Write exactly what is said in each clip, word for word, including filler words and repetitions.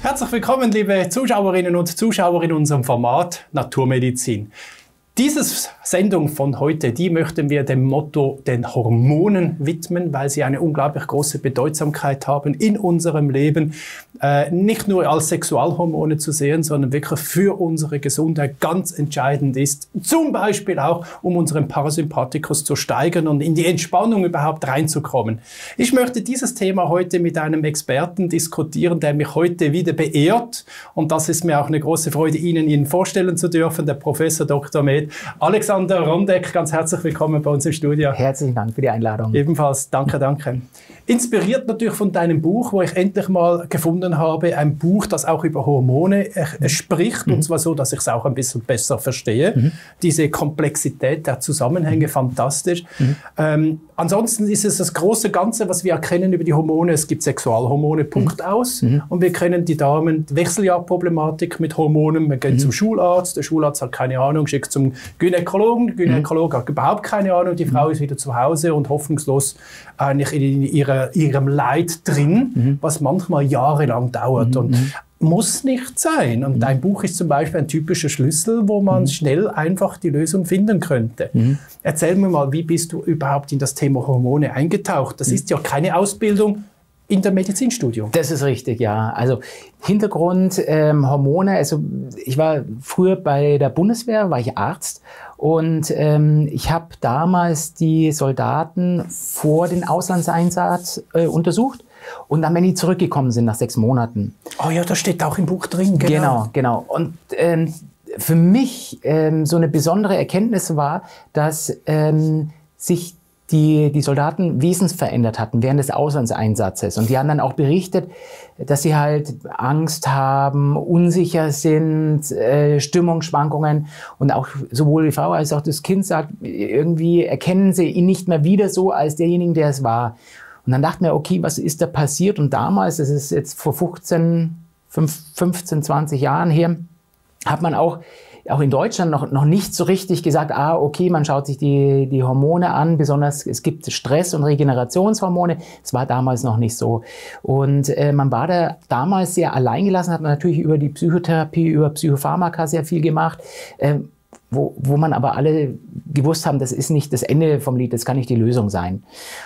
Herzlich willkommen, liebe Zuschauerinnen und Zuschauer in unserem Format Naturmedizin. Diese Sendung von heute, die möchten wir dem Motto den Hormonen widmen, weil sie eine unglaublich große Bedeutsamkeit haben in unserem Leben. Äh, nicht nur als Sexualhormone zu sehen, sondern wirklich für unsere Gesundheit ganz entscheidend ist. Zum Beispiel auch, um unseren Parasympathikus zu steigern und in die Entspannung überhaupt reinzukommen. Ich möchte dieses Thema heute mit einem Experten diskutieren, der mich heute wieder beehrt. Und das ist mir auch eine große Freude, Ihnen ihn vorstellen zu dürfen, der Professor Doktor Med Alexander Rondeck, ganz herzlich willkommen bei uns im Studio. Herzlichen Dank für die Einladung. Ebenfalls, danke, danke. Inspiriert natürlich von deinem Buch, wo ich endlich mal gefunden habe, ein Buch, das auch über Hormone äh, spricht, mhm. und zwar so, dass ich es auch ein bisschen besser verstehe. Mhm. Diese Komplexität der Zusammenhänge, mhm. fantastisch. Mhm. Ähm, ansonsten ist es das große Ganze, was wir erkennen über die Hormone. Es gibt Sexualhormone, Punkt, mhm. aus. Mhm. Und wir kennen die Damen, Wechseljahrproblematik mit Hormonen. Man geht mhm. zum Schularzt, der Schularzt hat keine Ahnung, schickt zum Gynäkologen, der Gynäkologe mhm. hat überhaupt keine Ahnung, die Frau mhm. ist wieder zu Hause und hoffnungslos eigentlich in ihrer, ihrem Leid drin, mhm. was manchmal jahrelang dauert. Mhm. Und muss nicht sein. Und mhm. dein Buch ist zum Beispiel ein typischer Schlüssel, wo man mhm. schnell einfach die Lösung finden könnte. Mhm. Erzähl mir mal, wie bist du überhaupt in das Thema Hormone eingetaucht? Das mhm. ist ja keine Ausbildung in der Medizinstudium. Das ist richtig, ja. Also Hintergrund, ähm, Hormone, also ich war früher bei der Bundeswehr, war ich Arzt und ähm, ich habe damals die Soldaten vor den Auslandseinsatz äh, untersucht. Und dann, wenn die zurückgekommen sind nach sechs Monaten. Oh ja, das steht auch im Buch drin. Genau, genau. genau. Und ähm, für mich ähm, so eine besondere Erkenntnis war, dass ähm, sich die, die Soldaten wesensverändert hatten während des Auslandseinsatzes. Und die haben dann auch berichtet, dass sie halt Angst haben, unsicher sind, äh, Stimmungsschwankungen. Und auch sowohl die Frau als auch das Kind sagt, irgendwie erkennen sie ihn nicht mehr wieder so als derjenigen, der es war. Und dann dachten wir, okay, was ist da passiert? Und damals, das ist jetzt vor fünfzehn, fünfzehn, zwanzig Jahren her, hat man auch, auch in Deutschland noch, noch nicht so richtig gesagt, ah, okay, man schaut sich die, die Hormone an, besonders es gibt Stress- und Regenerationshormone. Das war damals noch nicht so. Und äh, man war da damals sehr alleingelassen, hat man natürlich über die Psychotherapie, über Psychopharmaka sehr viel gemacht. Äh, wo, wo man aber alle gewusst haben, das ist nicht das Ende vom Lied, das kann nicht die Lösung sein.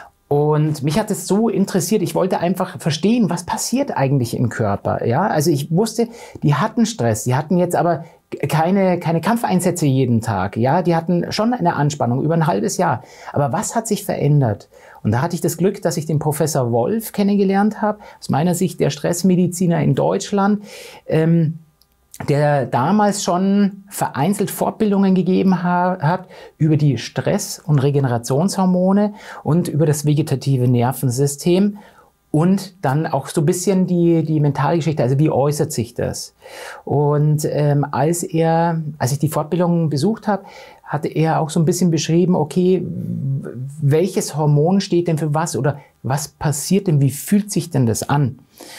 Und mich hat es so interessiert, ich wollte einfach verstehen, was passiert eigentlich im Körper. Ja, also ich wusste, die hatten Stress, die hatten jetzt aber keine, keine Kampfeinsätze jeden Tag. Ja, die hatten schon eine Anspannung über ein halbes Jahr. Aber was hat sich verändert? Und da hatte ich das Glück, dass ich den Professor Wolf kennengelernt habe, aus meiner Sicht der Stressmediziner in Deutschland, ähm, der damals schon vereinzelt Fortbildungen gegeben ha- hat über die Stress- und Regenerationshormone und über das vegetative Nervensystem und dann auch so ein bisschen die, die mentale Geschichte, also wie äußert sich das? Und ähm, als er, als ich die Fortbildung besucht habe, hatte er auch so ein bisschen beschrieben, okay, welches Hormon steht denn für was oder was passiert denn, wie fühlt sich denn das an?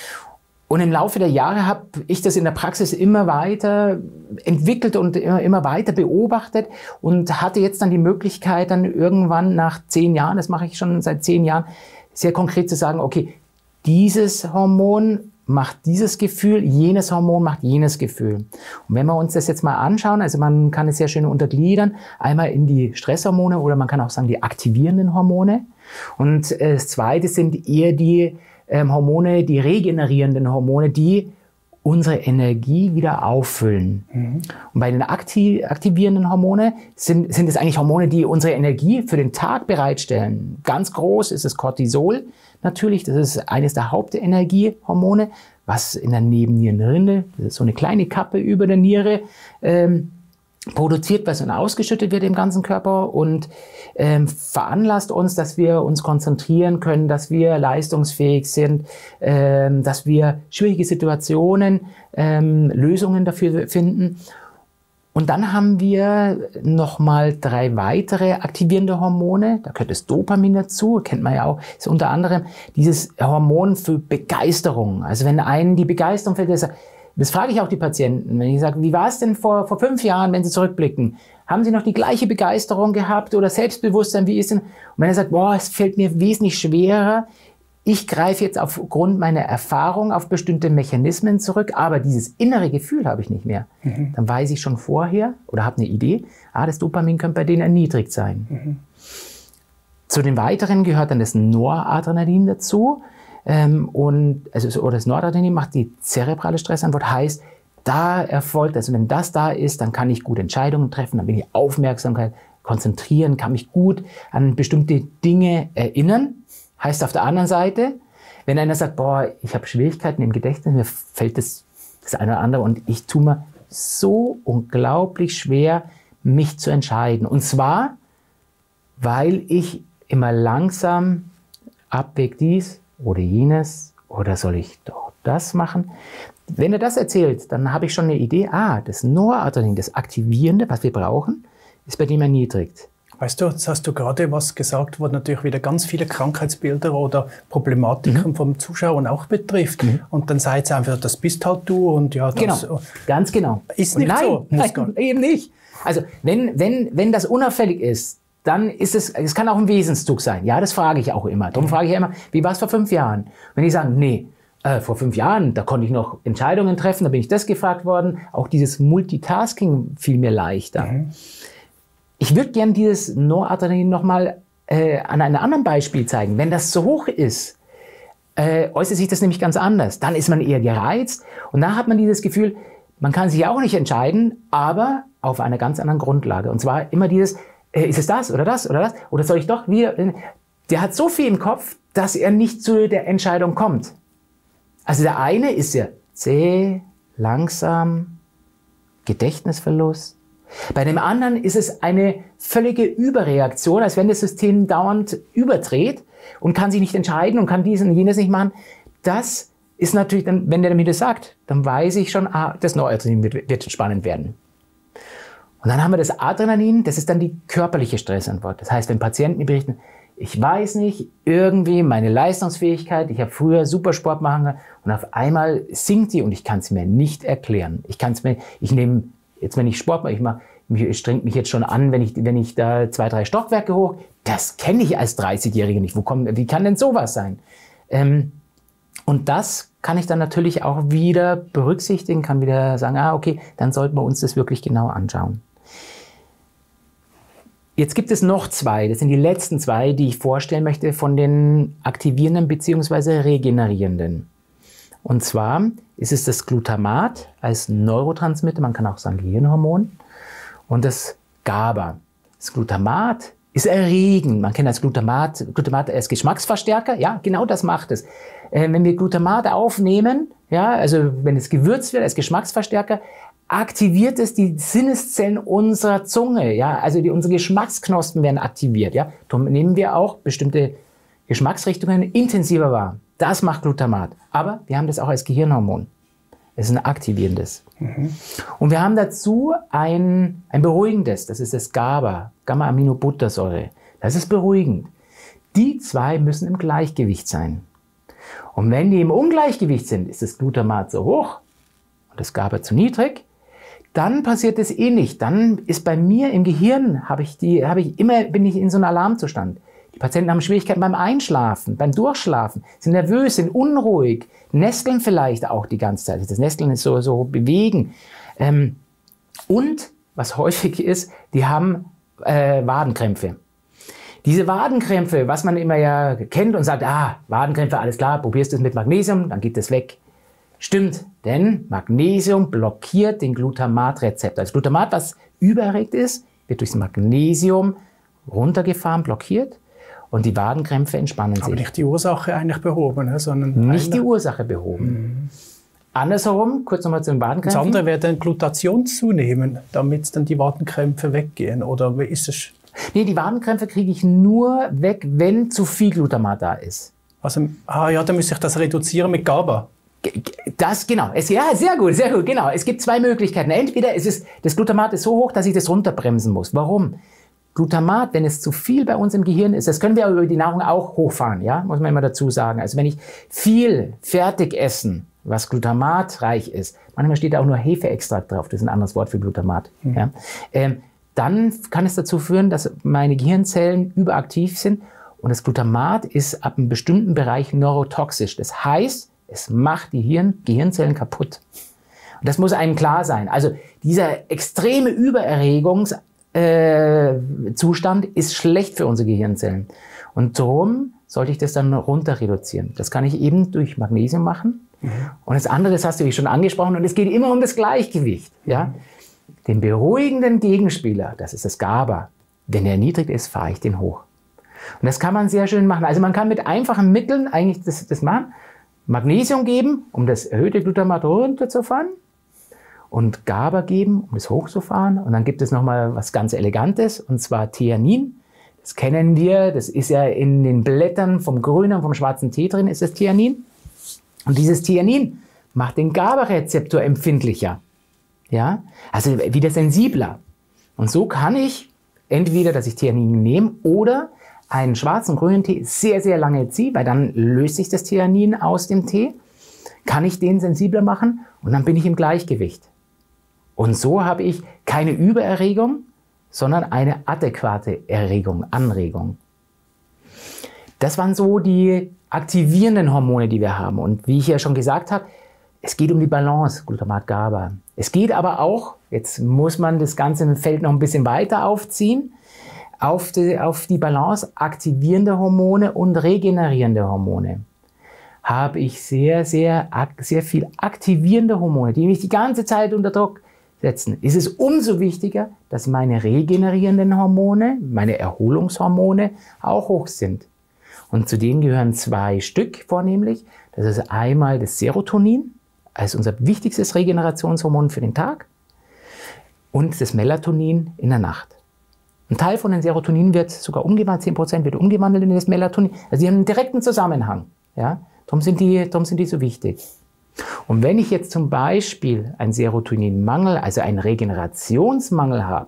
Und im Laufe der Jahre habe ich das in der Praxis immer weiter entwickelt und immer, immer weiter beobachtet und hatte jetzt dann die Möglichkeit, dann irgendwann nach zehn Jahren, das mache ich schon seit zehn Jahren, sehr konkret zu sagen, okay, dieses Hormon macht dieses Gefühl, jenes Hormon macht jenes Gefühl. Und wenn wir uns das jetzt mal anschauen, also man kann es sehr schön untergliedern, einmal in die Stresshormone oder man kann auch sagen die aktivierenden Hormone. Und äh, das zweite sind eher die Ähm, Hormone, die regenerierenden Hormone, die unsere Energie wieder auffüllen. Mhm. Und bei den aktiv aktivierenden Hormone sind, sind es eigentlich Hormone, die unsere Energie für den Tag bereitstellen. Ganz groß ist das Cortisol natürlich, das ist eines der Hauptenergiehormone, was in der Nebennierenrinde, das ist so eine kleine Kappe über der Niere, ähm, produziert, was dann ausgeschüttet wird im ganzen Körper und ähm, veranlasst uns, dass wir uns konzentrieren können, dass wir leistungsfähig sind, ähm, dass wir schwierige Situationen, ähm, Lösungen dafür finden. Und dann haben wir nochmal drei weitere aktivierende Hormone. Da gehört das Dopamin dazu, kennt man ja auch. Ist unter anderem dieses Hormon für Begeisterung. Also wenn einen die Begeisterung fällt, das Das frage ich auch die Patienten, wenn ich sage, wie war es denn vor, vor fünf Jahren, wenn Sie zurückblicken? Haben Sie noch die gleiche Begeisterung gehabt oder Selbstbewusstsein, wie ist denn? Und wenn er sagt, boah, es fällt mir wesentlich schwerer, ich greife jetzt aufgrund meiner Erfahrung auf bestimmte Mechanismen zurück, aber dieses innere Gefühl habe ich nicht mehr. Mhm. Dann weiß ich schon vorher oder habe eine Idee, ah, das Dopamin könnte bei denen erniedrigt sein. Mhm. Zu den weiteren gehört dann das Noradrenalin dazu. Ähm, und, also, oder das Noradrenalin macht die zerebrale Stressantwort, heißt, da erfolgt, also wenn das da ist, dann kann ich gut Entscheidungen treffen, dann bin ich Aufmerksamkeit, konzentrieren, kann mich gut an bestimmte Dinge erinnern. Heißt auf der anderen Seite, wenn einer sagt, boah, ich habe Schwierigkeiten im Gedächtnis, mir fällt das, das eine oder andere und ich tue mir so unglaublich schwer, mich zu entscheiden. Und zwar, weil ich immer langsam abwäge dies oder jenes oder soll ich doch das machen. Wenn er das erzählt, dann habe ich schon eine Idee, ah, das Noradrenalin, das Aktivierende, was wir brauchen, ist bei dem erniedrigt. Weißt du, jetzt hast du gerade was gesagt, wo natürlich wieder ganz viele Krankheitsbilder oder Problematiken mhm. vom Zuschauer auch betrifft. Mhm. Und dann seid ihr einfach, das bist halt du und ja, das genau. Ganz genau. Ist nicht nein, so. Nein, nein, eben nicht. Also wenn, wenn, wenn das unauffällig ist, dann ist es, es kann auch ein Wesenszug sein. Ja, das frage ich auch immer. Darum frage ich ja immer, wie war es vor fünf Jahren? Wenn die sagen, nee, äh, vor fünf Jahren, da konnte ich noch Entscheidungen treffen, da bin ich das gefragt worden. Auch dieses Multitasking fiel mir leichter. Mhm. Ich würde gerne dieses Noradrenalin nochmal äh, an einem anderen Beispiel zeigen. Wenn das so hoch ist, äh, äußert sich das nämlich ganz anders. Dann ist man eher gereizt und da hat man dieses Gefühl, man kann sich auch nicht entscheiden, aber auf einer ganz anderen Grundlage. Und zwar immer dieses, äh, ist es das oder das oder das? Oder soll ich doch wieder... Der hat so viel im Kopf, dass er nicht zu der Entscheidung kommt. Also der eine ist ja zäh, langsam, Gedächtnisverlust. Bei dem anderen ist es eine völlige Überreaktion, als wenn das System dauernd überdreht und kann sich nicht entscheiden und kann dies und jenes nicht machen. Das ist natürlich, dann, wenn der mir das sagt, dann weiß ich schon, ah, das Noradrenalin wird, wird spannend werden. Und dann haben wir das Adrenalin, das ist dann die körperliche Stressantwort. Das heißt, wenn Patienten mir berichten, ich weiß nicht, irgendwie meine Leistungsfähigkeit, ich habe früher Supersport machen und auf einmal sinkt die und ich kann es mir nicht erklären. Ich kann es mir, ich nehme Jetzt, wenn ich Sport mache, ich, mache, ich streng mich jetzt schon an, wenn ich, wenn ich da zwei, drei Stockwerke hoch, das kenne ich als dreißigjähriger nicht. Wo kommt, wie kann denn sowas sein? Ähm, und das kann ich dann natürlich auch wieder berücksichtigen, kann wieder sagen, ah, okay, dann sollten wir uns das wirklich genau anschauen. Jetzt gibt es noch zwei, das sind die letzten zwei, die ich vorstellen möchte von den aktivierenden bzw. regenerierenden. Und zwar ist es das Glutamat als Neurotransmitter, man kann auch sagen Gehirnhormon, und das GABA. Das Glutamat ist erregend. Man kennt das Glutamat, Glutamat als Geschmacksverstärker. Ja, genau das macht es. Äh, wenn wir Glutamat aufnehmen, ja, also wenn es gewürzt wird als Geschmacksverstärker, aktiviert es die Sinneszellen unserer Zunge. Ja, also die, unsere Geschmacksknospen werden aktiviert. Ja, darum nehmen wir auch bestimmte Geschmacksrichtungen intensiver wahr. Das macht Glutamat. Aber wir haben das auch als Gehirnhormon. Es ist ein aktivierendes. Mhm. Und wir haben dazu ein, ein beruhigendes. Das ist das GABA, Gamma-Aminobuttersäure. Das ist beruhigend. Die zwei müssen im Gleichgewicht sein. Und wenn die im Ungleichgewicht sind, ist das Glutamat so hoch und das GABA zu niedrig, dann passiert es eh nicht. Dann ist bei mir im Gehirn, habe ich die, habe ich immer, bin ich in so einem Alarmzustand. Die Patienten haben Schwierigkeiten beim Einschlafen, beim Durchschlafen, sind nervös, sind unruhig, nesteln vielleicht auch die ganze Zeit. Das Nesteln ist so, so bewegen. Ähm, und, was häufig ist, die haben äh, Wadenkrämpfe. Diese Wadenkrämpfe, was man immer ja kennt und sagt, ah, Wadenkrämpfe, alles klar, probierst du es mit Magnesium, dann geht es weg. Stimmt, denn Magnesium blockiert den Glutamatrezeptor. Das Glutamat, was übererregt ist, wird durch das Magnesium runtergefahren, blockiert. Und die Wadenkrämpfe entspannen sich. Aber nicht die Ursache eigentlich behoben, ne? Sondern nicht die Ursache behoben. Mhm. Andersherum, kurz nochmal zu den Wadenkrämpfen. Das andere wäre dann Glutation zunehmen, damit dann die Wadenkrämpfe weggehen. Oder wie ist es? Nee, die Wadenkrämpfe kriege ich nur weg, wenn zu viel Glutamat da ist. Also, ah ja, dann müsste ich das reduzieren mit GABA. Das, genau. Es, ja, sehr gut, sehr gut, genau. Es gibt zwei Möglichkeiten. Entweder es ist, das Glutamat ist so hoch, dass ich das runterbremsen muss. Warum? Glutamat, wenn es zu viel bei uns im Gehirn ist, das können wir über die Nahrung auch hochfahren, ja, muss man immer dazu sagen. Also wenn ich viel Fertigessen, was glutamatreich ist, manchmal steht da auch nur Hefeextrakt drauf, das ist ein anderes Wort für Glutamat, mhm. ja, ähm, dann kann es dazu führen, dass meine Gehirnzellen überaktiv sind Und das Glutamat ist ab einem bestimmten Bereich neurotoxisch. Das heißt, es macht die Hirn, Gehirnzellen kaputt. Und das muss einem klar sein. Also dieser extreme Übererregungszustand äh, ist schlecht für unsere Gehirnzellen. Und darum sollte ich das dann runter reduzieren. Das kann ich eben durch Magnesium machen. Mhm. Und das andere, das hast du schon angesprochen, und es geht immer um das Gleichgewicht. Ja? Den beruhigenden Gegenspieler, das ist das GABA. Wenn der niedrig ist, fahre ich den hoch. Und das kann man sehr schön machen. Also man kann mit einfachen Mitteln eigentlich das, das machen. Magnesium geben, um das erhöhte Glutamat runterzufahren. Und GABA geben, um es hochzufahren. Und dann gibt es nochmal was ganz Elegantes, und zwar Theanin. Das kennen wir, das ist ja in den Blättern vom grünen und vom schwarzen Tee drin, ist das Theanin. Und dieses Theanin macht den GABA-Rezeptor empfindlicher. Ja? Also wieder sensibler. Und so kann ich entweder, dass ich Theanin nehme oder einen schwarzen grünen Tee sehr, sehr lange ziehe, weil dann löst sich das Theanin aus dem Tee, kann ich den sensibler machen und dann bin ich im Gleichgewicht. Und so habe ich keine Übererregung, sondern eine adäquate Erregung, Anregung. Das waren so die aktivierenden Hormone, die wir haben. Und wie ich ja schon gesagt habe, es geht um die Balance, Glutamat, GABA. Es geht aber auch, jetzt muss man das ganze Feld noch ein bisschen weiter aufziehen, auf die, auf die Balance aktivierende Hormone und regenerierende Hormone. Habe ich sehr, sehr, sehr viel aktivierende Hormone, die mich die ganze Zeit unter Druck setzen, ist es umso wichtiger, dass meine regenerierenden Hormone, meine Erholungshormone auch hoch sind. Und zu denen gehören zwei Stück vornehmlich. Das ist einmal das Serotonin, als unser wichtigstes Regenerationshormon für den Tag, und das Melatonin in der Nacht. Ein Teil von den Serotonin wird sogar umgewandelt, zehn Prozent wird umgewandelt in das Melatonin. Also die haben einen direkten Zusammenhang. Ja? Darum sind die, darum sind die so wichtig. Und wenn ich jetzt zum Beispiel einen Serotoninmangel, also einen Regenerationsmangel habe,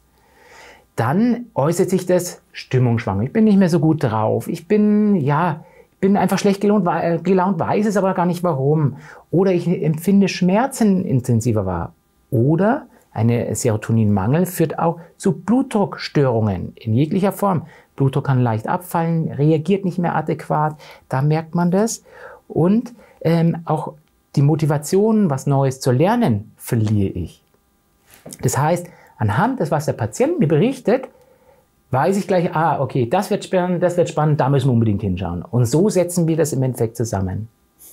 dann äußert sich das Stimmungsschwankung. Ich bin nicht mehr so gut drauf. Ich bin, ja, ich bin einfach schlecht gelaunt, gelaunt, weiß es aber gar nicht warum. Oder ich empfinde Schmerzen intensiver wahr. Oder ein Serotoninmangel führt auch zu Blutdruckstörungen in jeglicher Form. Blutdruck kann leicht abfallen, reagiert nicht mehr adäquat. Da merkt man das. Und ähm, auch die Motivation, was Neues zu lernen, verliere ich. Das heißt, anhand des, was der Patient mir berichtet, weiß ich gleich, ah, okay, das wird spannend, das wird spannend, da müssen wir unbedingt hinschauen. Und so setzen wir das im Endeffekt zusammen.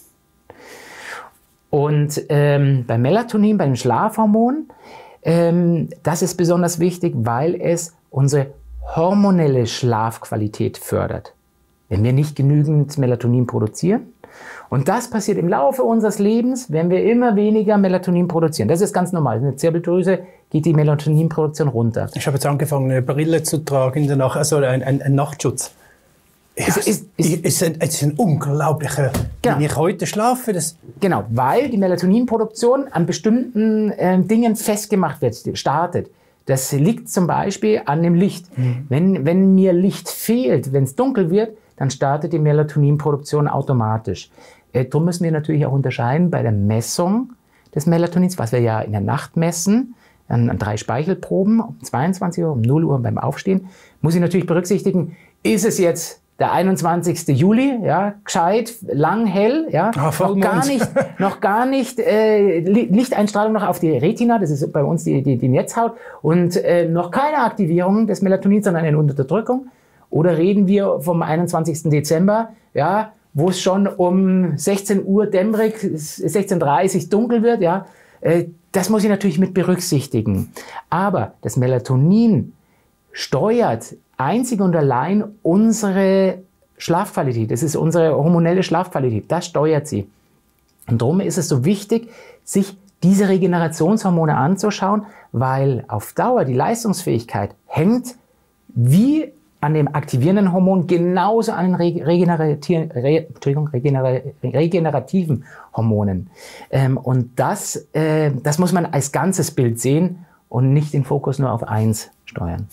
Und ähm, beim Melatonin, beim Schlafhormon, ähm, das ist besonders wichtig, weil es unsere hormonelle Schlafqualität fördert. Wenn wir nicht genügend Melatonin produzieren, und das passiert im Laufe unseres Lebens, wenn wir immer weniger Melatonin produzieren. Das ist ganz normal. In der Zirbeldrüse geht die Melatoninproduktion runter. Ich habe jetzt angefangen, eine Brille zu tragen in der Nacht, also ein, ein, ein Nachtschutz. Ja, es ist, ist, ist, ein, ist ein unglaublicher, genau. Wenn ich heute schlafe. Das genau, weil die Melatoninproduktion an bestimmten äh, Dingen festgemacht wird, startet. Das liegt zum Beispiel an dem Licht. Mhm. Wenn, wenn mir Licht fehlt, wenn es dunkel wird, dann startet die Melatoninproduktion automatisch. Äh, darum müssen wir natürlich auch unterscheiden bei der Messung des Melatonins, was wir ja in der Nacht messen, an, an drei Speichelproben, um zweiundzwanzig Uhr, um null Uhr beim Aufstehen, muss ich natürlich berücksichtigen, ist es jetzt der einundzwanzigste Juli, ja, gescheit, lang, hell, ja, Ach, noch gar nicht, noch gar nicht äh, Lichteinstrahlung noch auf die Retina, das ist bei uns die, die, die Netzhaut, und äh, noch keine Aktivierung des Melatonins, sondern eine Unterdrückung. Oder reden wir vom einundzwanzigsten Dezember, ja, wo es schon um sechzehn Uhr dämmerig, sechzehn Uhr dreißig dunkel wird, ja, äh, das muss ich natürlich mit berücksichtigen. Aber das Melatonin steuert einzig und allein unsere Schlafqualität. Das ist unsere hormonelle Schlafqualität. Das steuert sie. Und darum ist es so wichtig, sich diese Regenerationshormone anzuschauen, weil auf Dauer die Leistungsfähigkeit hängt wie an dem aktivierenden Hormon genauso an den regenerativen, Re, Entschuldigung, regener, regenerativen Hormonen. Ähm, und das, äh, das muss man als ganzes Bild sehen und nicht den Fokus nur auf eins steuern.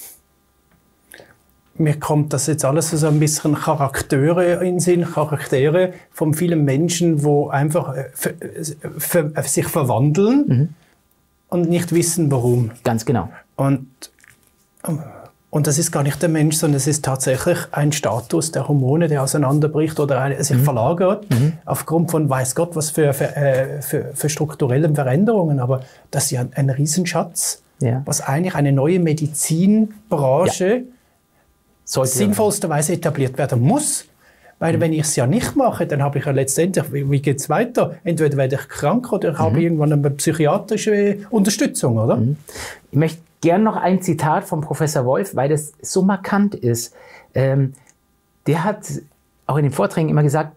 Mir kommt das jetzt alles so ein bisschen Charaktere in den Sinn, Charaktere von vielen Menschen, die einfach für, für, sich verwandeln mhm. und nicht wissen, warum. Ganz genau. Und Und das ist gar nicht der Mensch, sondern es ist tatsächlich ein Status der Hormone, der auseinanderbricht oder eine, sich mhm. verlagert, mhm. aufgrund von weiß Gott was für, für, äh, für, für strukturellen Veränderungen. Aber das ist ja ein, ein Riesenschatz, ja. was eigentlich eine neue Medizinbranche ja. sinnvollsterweise etabliert werden muss. Weil mhm. wenn ich es ja nicht mache, dann habe ich ja letztendlich, wie, wie geht es weiter? Entweder werde ich krank oder ich mhm. habe irgendwann eine psychiatrische Unterstützung, oder? Mhm. Ich möchte gerne noch ein Zitat von Professor Wolf, weil das so markant ist. Ähm, der hat auch in den Vorträgen immer gesagt,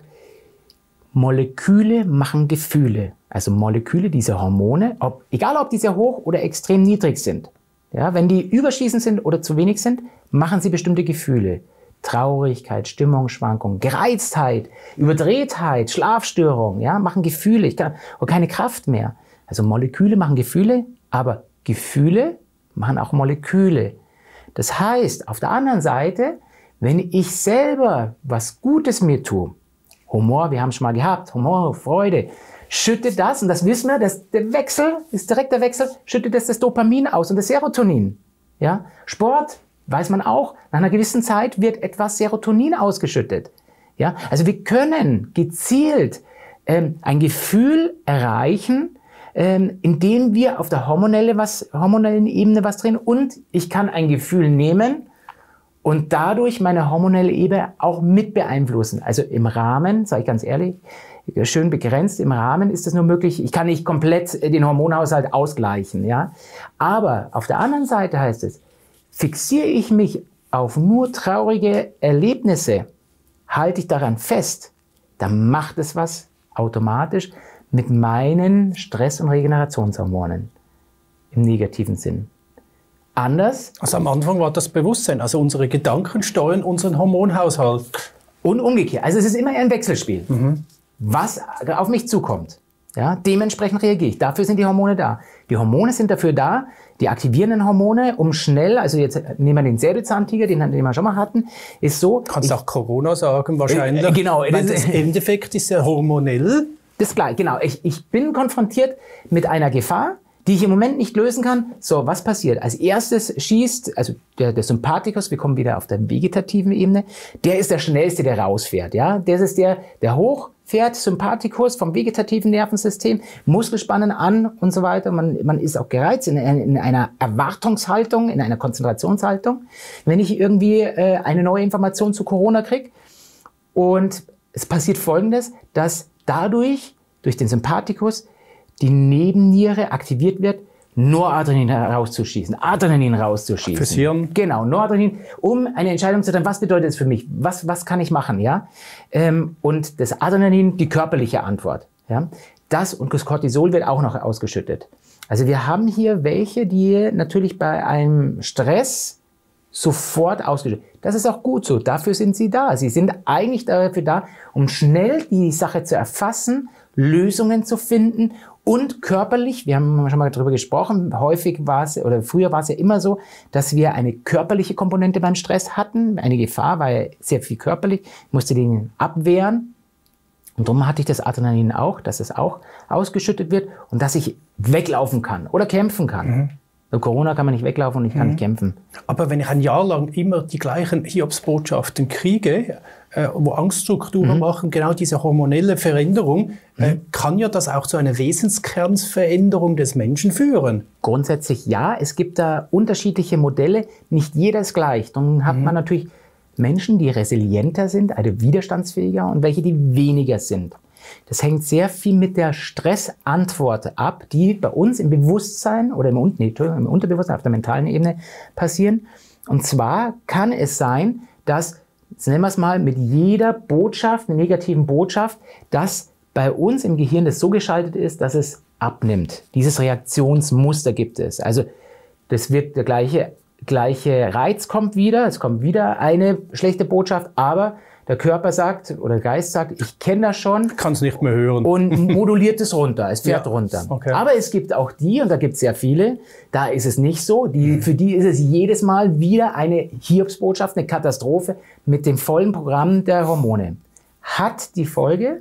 Moleküle machen Gefühle. Also Moleküle, diese Hormone, ob, egal ob die sehr hoch oder extrem niedrig sind. Ja, wenn die überschießend sind oder zu wenig sind, machen sie bestimmte Gefühle. Traurigkeit, Stimmungsschwankungen, Gereiztheit, Überdrehtheit, Schlafstörungen, ja, machen Gefühle. Ich kann auch keine Kraft mehr. Also Moleküle machen Gefühle, aber Gefühle machen auch Moleküle. Das heißt, auf der anderen Seite, wenn ich selber was Gutes mir tue, Humor, wir haben es schon mal gehabt, Humor, Freude, schüttet das, und das wissen wir, dass der Wechsel, ist direkt der Wechsel, schüttet das das Dopamin aus und das Serotonin. Ja? Sport, weiß man auch, nach einer gewissen Zeit wird etwas Serotonin ausgeschüttet. Ja? Also wir können gezielt ähm, ein Gefühl erreichen, ähm, indem wir auf der hormonelle was, hormonellen Ebene was drehen, und ich kann ein Gefühl nehmen und dadurch meine hormonelle Ebene auch mit beeinflussen. Also im Rahmen, sage ich ganz ehrlich, schön begrenzt, im Rahmen ist es nur möglich, ich kann nicht komplett den Hormonhaushalt ausgleichen. Ja? Aber auf der anderen Seite heißt es, fixiere ich mich auf nur traurige Erlebnisse, halte ich daran fest, dann macht es was automatisch mit meinen Stress- und Regenerationshormonen im negativen Sinn. Anders. Also am Anfang war das Bewusstsein, also unsere Gedanken steuern unseren Hormonhaushalt. Und umgekehrt. Also es ist immer ein Wechselspiel, mhm. was auf mich zukommt. Ja, dementsprechend reagiere ich. Dafür sind die Hormone da. Die Hormone sind dafür da, die aktivierenden Hormone, um schnell, also jetzt nehmen wir den Säbelzahntiger, den, den wir schon mal hatten, ist so. Kannst du auch Corona sagen wahrscheinlich. Äh, genau. Weil das, das Endeffekt ist ja hormonell. Das gleiche, genau. Ich, ich bin konfrontiert mit einer Gefahr, die ich im Moment nicht lösen kann. So, was passiert? Als erstes schießt, also der, der Sympathikus, wir kommen wieder auf der vegetativen Ebene, der ist der Schnellste, der rausfährt. Ja? Das ist der, der hochfährt, Sympathikus vom vegetativen Nervensystem, Muskelspannen an und so weiter. Man, man ist auch gereizt in, in einer Erwartungshaltung, in einer Konzentrationshaltung. Wenn ich irgendwie äh, eine neue Information zu Corona kriege, und es passiert Folgendes, dass dadurch, durch den Sympathikus, die Nebenniere aktiviert wird, Noradrenalin rauszuschießen, Adrenalin rauszuschießen. Fürs Hirn? Genau, Noradrenalin, um eine Entscheidung zu treffen, was bedeutet es für mich, was, was kann ich machen, ja? Ähm, und das Adrenalin, die körperliche Antwort, ja? Das und das Cortisol wird auch noch ausgeschüttet. Also wir haben hier welche, die natürlich bei einem Stress sofort ausgeschüttet. Das ist auch gut so, dafür sind sie da. Sie sind eigentlich dafür da, um schnell die Sache zu erfassen, Lösungen zu finden und körperlich, wir haben schon mal darüber gesprochen, häufig war es, oder früher war es ja immer so, dass wir eine körperliche Komponente beim Stress hatten. Eine Gefahr war ja sehr viel körperlich, musste den abwehren. Und darum hatte ich das Adrenalin auch, dass es auch ausgeschüttet wird und dass ich weglaufen kann oder kämpfen kann. Mhm. Bei Corona kann man nicht weglaufen und ich kann mhm. nicht kämpfen. Aber wenn ich ein Jahr lang immer die gleichen Hiobsbotschaften kriege, äh, wo Angststrukturen mhm. machen, genau diese hormonelle Veränderung, mhm. äh, kann ja das auch zu einer Wesenskernsveränderung des Menschen führen? Grundsätzlich ja. Es gibt da unterschiedliche Modelle. Nicht jeder ist gleich. Dann hat mhm. man natürlich Menschen, die resilienter sind, also widerstandsfähiger, und welche, die weniger sind. Das hängt sehr viel mit der Stressantwort ab, die bei uns im Bewusstsein oder im, nee, im Unterbewusstsein, auf der mentalen Ebene passieren. Und zwar kann es sein, dass, jetzt nennen wir es mal, mit jeder Botschaft, einer negativen Botschaft, dass bei uns im Gehirn das so geschaltet ist, dass es abnimmt. Dieses Reaktionsmuster gibt es. Also das wird der gleiche, gleiche Reiz kommt wieder, es kommt wieder eine schlechte Botschaft, aber der Körper sagt, oder der Geist sagt, ich kenne das schon. Kann es nicht mehr hören. Und moduliert es runter, es fährt ja, runter. Okay. Aber es gibt auch die, und da gibt es sehr viele, da ist es nicht so. Die, für die ist es jedes Mal wieder eine Hiobsbotschaft, eine Katastrophe mit dem vollen Programm der Hormone. Hat die Folge,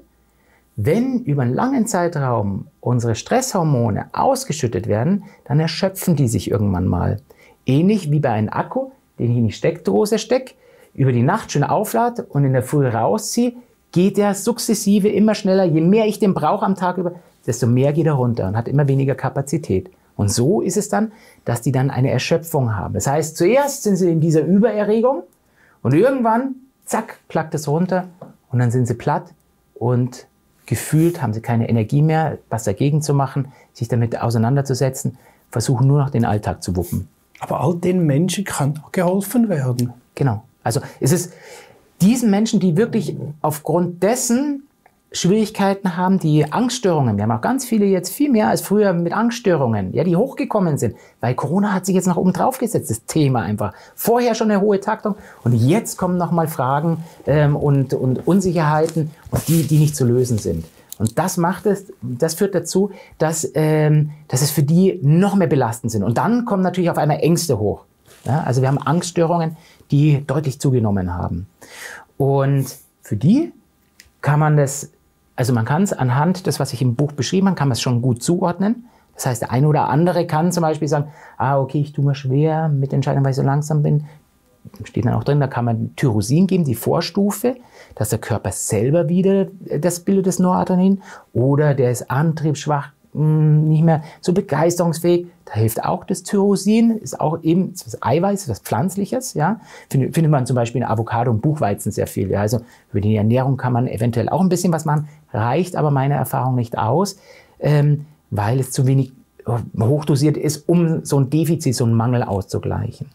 wenn über einen langen Zeitraum unsere Stresshormone ausgeschüttet werden, dann erschöpfen die sich irgendwann mal. Ähnlich wie bei einem Akku. den ich in die Steckdose stecke, über die Nacht schön auflade und in der Früh rausziehe, geht der sukzessive immer schneller. Je mehr ich den brauche am Tag über, desto mehr geht er runter und hat immer weniger Kapazität. Und so ist es dann, dass die dann eine Erschöpfung haben. Das heißt, zuerst sind sie in dieser Übererregung und irgendwann, zack, plackt es runter und dann sind sie platt und gefühlt haben sie keine Energie mehr, was dagegen zu machen, sich damit auseinanderzusetzen, versuchen nur noch den Alltag zu wuppen. Aber all den Menschen kann geholfen werden. Genau. Also es ist diesen Menschen, die wirklich aufgrund dessen Schwierigkeiten haben, die Angststörungen, wir haben auch ganz viele jetzt viel mehr als früher mit Angststörungen, ja, die hochgekommen sind, weil Corona hat sich jetzt noch oben drauf gesetzt, das Thema einfach. Vorher schon eine hohe Taktung und jetzt kommen nochmal Fragen ähm, und, und Unsicherheiten, und die, die nicht zu lösen sind. Und das macht es, das führt dazu, dass, ähm, dass es für die noch mehr belastend sind. Und dann kommen natürlich auf einmal Ängste hoch. Ja, also wir haben Angststörungen, die deutlich zugenommen haben. Und für die kann man das, also man kann es anhand des, was ich im Buch beschrieben habe, kann man es schon gut zuordnen. Das heißt, der eine oder andere kann zum Beispiel sagen, ah, okay, ich tue mir schwer mit Entscheidungen, weil ich so langsam bin. Steht dann auch drin, da kann man Tyrosin geben, die Vorstufe, dass der Körper selber wieder das bildet, das Noradrenalin. Oder der ist antriebsschwach, nicht mehr so begeisterungsfähig, da hilft auch das Tyrosin, ist auch eben das Eiweiß, das Pflanzliches, ja. Findet, findet man zum Beispiel in Avocado und Buchweizen sehr viel, ja. Also über die Ernährung kann man eventuell auch ein bisschen was machen, reicht aber meiner Erfahrung nicht aus, ähm, weil es zu wenig hochdosiert ist, um so ein Defizit, so einen Mangel auszugleichen.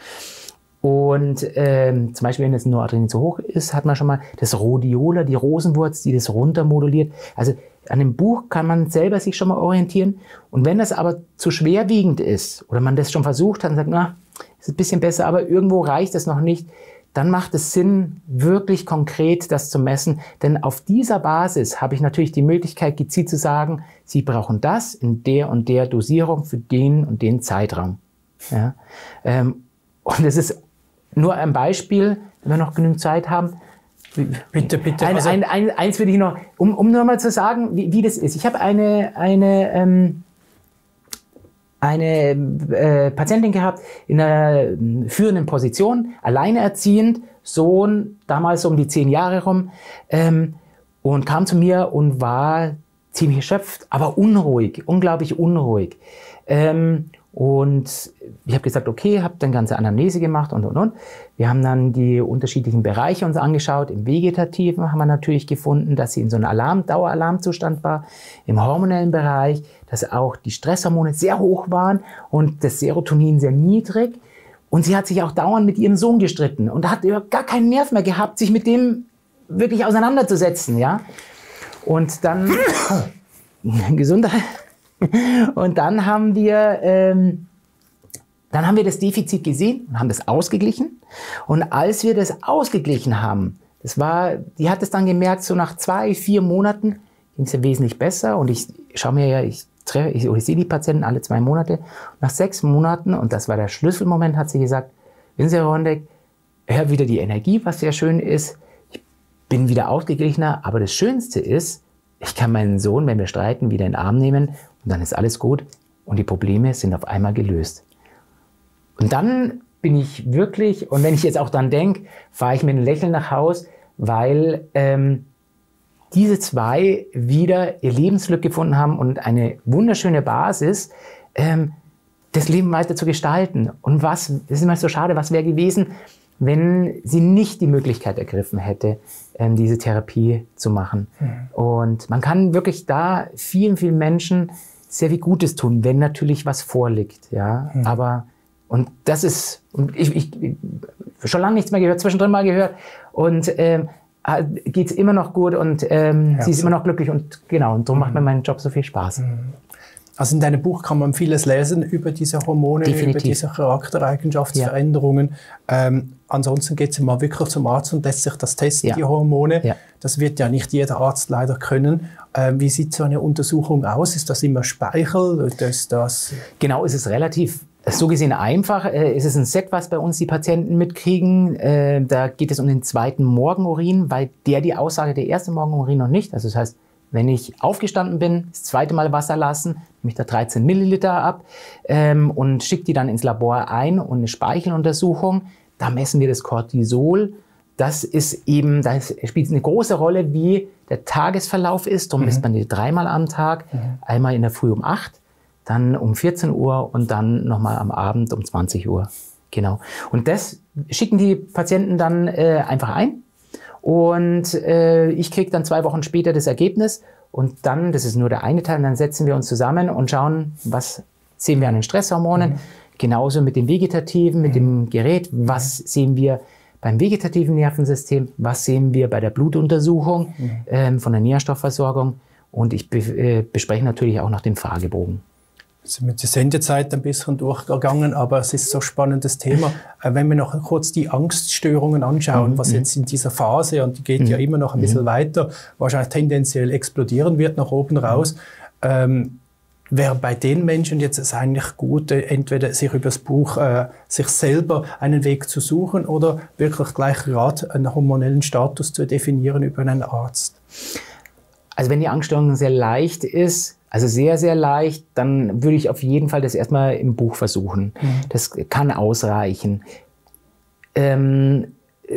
Und ähm, zum Beispiel, wenn das Noradrenalin zu hoch ist, hat man schon mal das Rhodiola, die Rosenwurz, die das runtermoduliert. Also an dem Buch kann man selber sich schon mal orientieren. Und wenn das aber zu schwerwiegend ist oder man das schon versucht hat und sagt, na, ist ein bisschen besser, aber irgendwo reicht es noch nicht, dann macht es Sinn, wirklich konkret das zu messen. Denn auf dieser Basis habe ich natürlich die Möglichkeit, gezielt zu sagen, Sie brauchen das in der und der Dosierung für den und den Zeitraum. Ja? Ähm, und das ist nur ein Beispiel, wenn wir noch genügend Zeit haben. Bitte, bitte. Ein, Also ein, ein, eins würde ich noch, um, um nur mal zu sagen, wie, wie das ist. Ich habe eine, eine, ähm, eine äh, Patientin gehabt in einer äh, führenden Position, alleinerziehend, Sohn, damals um die zehn Jahre rum, ähm, und kam zu mir und war ziemlich erschöpft, aber unruhig, unglaublich unruhig. Ähm, Und ich habe gesagt, okay, habe dann ganze Anamnese gemacht und, und, und. Wir haben dann die unterschiedlichen Bereiche uns angeschaut. Im Vegetativen haben wir natürlich gefunden, dass sie in so einem Alarm, Daueralarmzustand war. Im hormonellen Bereich, dass auch die Stresshormone sehr hoch waren und das Serotonin sehr niedrig. Und sie hat sich auch dauernd mit ihrem Sohn gestritten und hat gar keinen Nerv mehr gehabt, sich mit dem wirklich auseinanderzusetzen, ja. Und dann, Gesundheit. Und dann haben wir, ähm, dann haben wir das Defizit gesehen und haben das ausgeglichen. Und als wir das ausgeglichen haben, das war, die hat es dann gemerkt, so nach zwei, vier Monaten ging es ja wesentlich besser. Und ich schaue mir ja, ich, treffe, ich, ich sehe die Patienten alle zwei Monate. Und nach sechs Monaten, und das war der Schlüsselmoment, hat sie gesagt, wissen Sie, Herr Rondeck, ich habe wieder die Energie, was sehr schön ist. Ich bin wieder ausgeglichener. Aber das Schönste ist, ich kann meinen Sohn, wenn wir streiten, wieder in den Arm nehmen. Und dann ist alles gut und die Probleme sind auf einmal gelöst. Und dann bin ich wirklich, und wenn ich jetzt auch dann denke, fahre ich mit einem Lächeln nach Haus, weil ähm, diese zwei wieder ihr Lebensglück gefunden haben und eine wunderschöne Basis, ähm, das Leben weiter zu gestalten. Und was, das ist immer so schade, was wäre gewesen, wenn sie nicht die Möglichkeit ergriffen hätte, ähm, diese Therapie zu machen. Mhm. Und man kann wirklich da vielen, vielen Menschen sehr viel Gutes tun, wenn natürlich was vorliegt, ja. Mhm. Aber, und das ist, und ich, ich, schon lange nichts mehr gehört, zwischendrin mal gehört, und ähm, geht es immer noch gut und ähm, sie ist immer noch glücklich und genau, und darum mhm. macht mir mein Job so viel Spaß. Mhm. Also in deinem Buch kann man vieles lesen über diese Hormone, Definitiv. über diese Charaktereigenschaftsveränderungen. Ja. Ähm, ansonsten geht es mal wirklich zum Arzt und lässt sich das testen, ja. die Hormone. Ja. Das wird ja nicht jeder Arzt leider können. Ähm, wie sieht so eine Untersuchung aus? Ist das immer Speichel? Ist das genau, es ist relativ so gesehen einfach. Äh, es ist ein Set, was bei uns die Patienten mitkriegen. Äh, da geht es um den zweiten Morgenurin, weil der die Aussage der erste Morgenurin noch nicht. Also das heißt, wenn ich aufgestanden bin, das zweite Mal Wasser lassen, nehme ich da dreizehn Milliliter ab ähm, und schicke die dann ins Labor ein und eine Speicheluntersuchung. Da messen wir das Cortisol. Das ist eben, da spielt eine große Rolle, wie der Tagesverlauf ist. Darum mhm. misst man die dreimal am Tag. Mhm. Einmal in der Früh um acht, dann um vierzehn Uhr und dann nochmal am Abend um zwanzig Uhr. Genau. Und das schicken die Patienten dann äh, einfach ein. Und äh, ich kriege dann zwei Wochen später das Ergebnis. Und dann, das ist nur der eine Teil, dann setzen wir uns zusammen und schauen, was sehen wir an den Stresshormonen. Mhm. Genauso mit dem Vegetativen, mit mhm. dem Gerät. Was sehen wir beim vegetativen Nervensystem? Was sehen wir bei der Blutuntersuchung mhm. ähm, von der Nährstoffversorgung? Und ich be äh, bespreche natürlich auch noch den Fragebogen. Also mit der Sendezeit ein bisschen durchgegangen, aber es ist so ein spannendes Thema. Wenn wir noch kurz die Angststörungen anschauen, mhm. was jetzt in dieser Phase, und die geht mhm. ja immer noch ein bisschen mhm. weiter, wahrscheinlich tendenziell explodieren wird nach oben raus, ähm, wäre bei den Menschen jetzt es eigentlich gut, entweder sich über das Buch äh, sich selber einen Weg zu suchen oder wirklich gleich gerade einen hormonellen Status zu definieren über einen Arzt? Also wenn die Angststörung sehr leicht ist, also sehr, sehr leicht, dann würde ich auf jeden Fall das erstmal im Buch versuchen. Mhm. Das kann ausreichen. Ähm,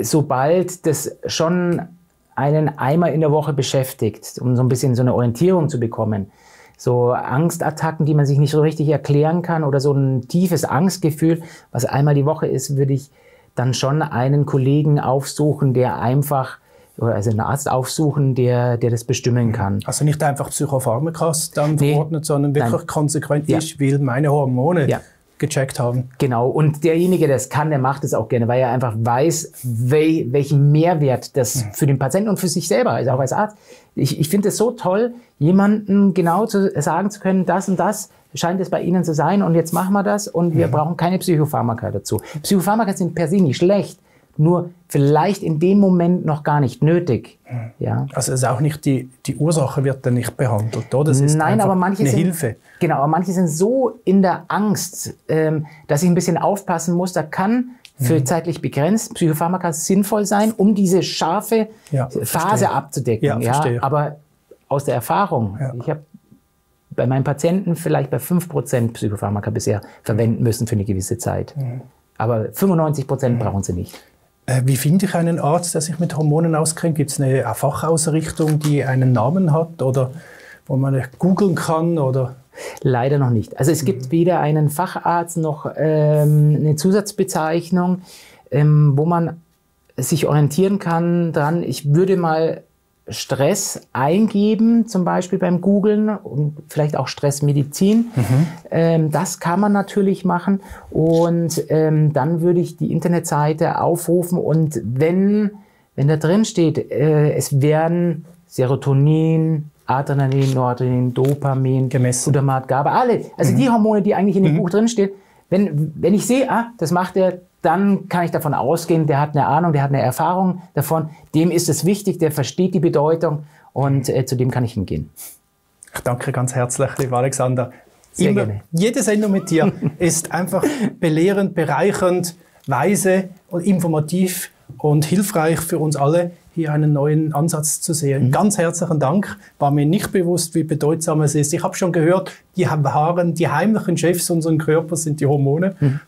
sobald das schon einen einmal in der Woche beschäftigt, um so ein bisschen so eine Orientierung zu bekommen, so Angstattacken, die man sich nicht so richtig erklären kann oder so ein tiefes Angstgefühl, was einmal die Woche ist, würde ich dann schon einen Kollegen aufsuchen, der einfach oder also einen Arzt aufsuchen, der, der das bestimmen kann. Also nicht einfach Psychopharmakas dann nee, verordnet, sondern wirklich nein. konsequent, ja. ich will meine Hormone ja. gecheckt haben. Genau, und derjenige, der es kann, der macht es auch gerne, weil er einfach weiß, wel, welchen Mehrwert das mhm. für den Patienten und für sich selber, also auch als Arzt. Ich, ich finde es so toll, jemandem genau zu sagen zu können, das und das scheint es bei Ihnen zu sein und jetzt machen wir das und wir mhm. brauchen keine Psychopharmaka dazu. Psychopharmaka sind per se nicht schlecht, nur vielleicht in dem Moment noch gar nicht nötig. Ja. Also es ist auch nicht die, die Ursache wird dann nicht behandelt, oder? Das ist Nein, aber manche eine sind, Hilfe. Genau, aber manche sind so in der Angst, ähm, dass ich ein bisschen aufpassen muss. Da kann für mhm. zeitlich begrenzt Psychopharmaka sinnvoll sein, um diese scharfe ja, Phase verstehe. abzudecken. Ja, ja, verstehe. Aber aus der Erfahrung, ja. ich habe bei meinen Patienten vielleicht bei fünf Prozent Psychopharmaka bisher verwenden müssen für eine gewisse Zeit. Mhm. Aber fünfundneunzig Prozent mhm. brauchen sie nicht. Wie finde ich einen Arzt, der sich mit Hormonen auskennt? Gibt es eine Fachausrichtung, die einen Namen hat oder wo man googeln kann? Oder? Leider noch nicht. Also es gibt mhm. weder einen Facharzt noch ähm, eine Zusatzbezeichnung, ähm, wo man sich orientieren kann dran. Ich würde mal Stress eingeben, zum Beispiel beim Googlen und vielleicht auch Stressmedizin. Mhm. Ähm, das kann man natürlich machen und ähm, dann würde ich die Internetseite aufrufen und wenn, wenn da drin steht, äh, es werden Serotonin, Adrenalin, Noradrenalin, Dopamin, gemessen, Glutamat, GABA, alle, also mhm. die Hormone, die eigentlich in dem mhm. Buch drin stehen, wenn, wenn ich sehe, ah, das macht der, dann kann ich davon ausgehen, der hat eine Ahnung, der hat eine Erfahrung davon, dem ist es wichtig, der versteht die Bedeutung und äh, zu dem kann ich hingehen. Ich danke ganz herzlich, lieber Alexander. Sehr Immer, gerne. Jede Sendung mit dir ist einfach belehrend, bereichernd, weise und informativ und hilfreich für uns alle, hier einen neuen Ansatz zu sehen. Mhm. Ganz herzlichen Dank. War mir nicht bewusst, wie bedeutsam es ist. Ich habe schon gehört, die wahren, die heimlichen Chefs unseres Körpers sind die Hormone. Mhm.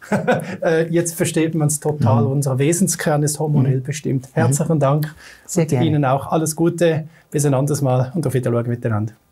Jetzt versteht man es total. Mhm. Unser Wesenskern ist hormonell mhm. bestimmt. Herzlichen Dank. Sehr und gerne. Ihnen auch alles Gute. Bis ein anderes Mal und auf Wiedersehen miteinander.